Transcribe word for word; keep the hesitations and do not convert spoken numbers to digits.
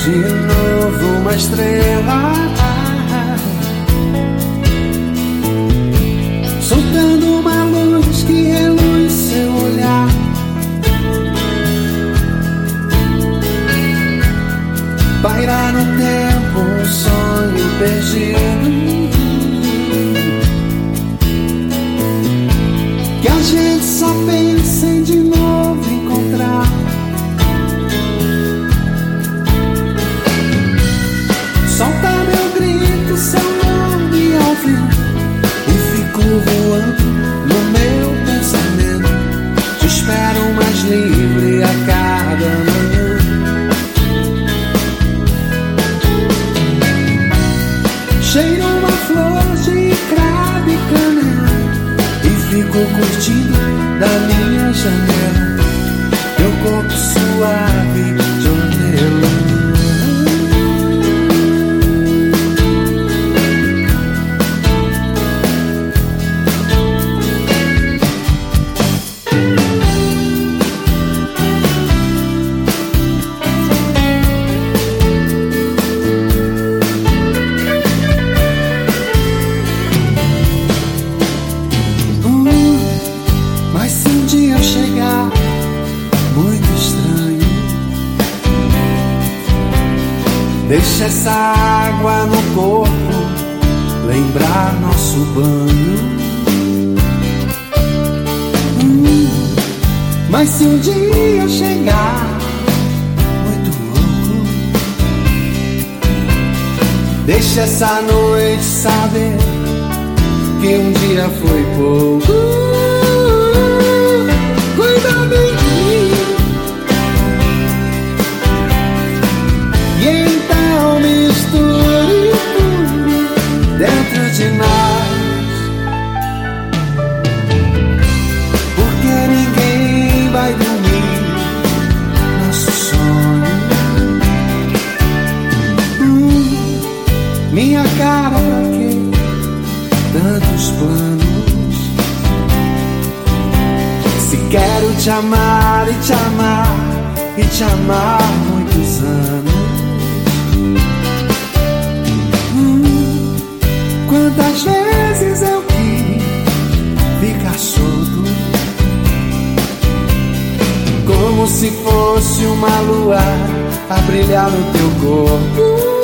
de novo uma estrela, soltando uma luz que reluz seu olhar. Paira no tempo um sonho perdido, que a gente só pensa em de novo encontrar. Solta meu grito, seu nome ao vivo, e fico voando no meu pensamento. Te espero mais livre a cada manhã. Cheiro uma flor de cravo e canela, e fico curtindo da minha janela teu corpo suave de hortelã. Deixa essa água no corpo lembrar nosso banho. Hum, mas se um dia chegar muito louco, deixa essa noite saber que um dia foi pouco. Cuida bem de mim, e então misture tudo dentro de nós, porque ninguém vai dormir nosso sonho. Hum, minha cara, pra quê tantos planos? Se quero te amar e te amar e te amar muitos anos. Quantas vezes eu quis ficar solto, como se fosse uma lua a brilhar no teu corpo.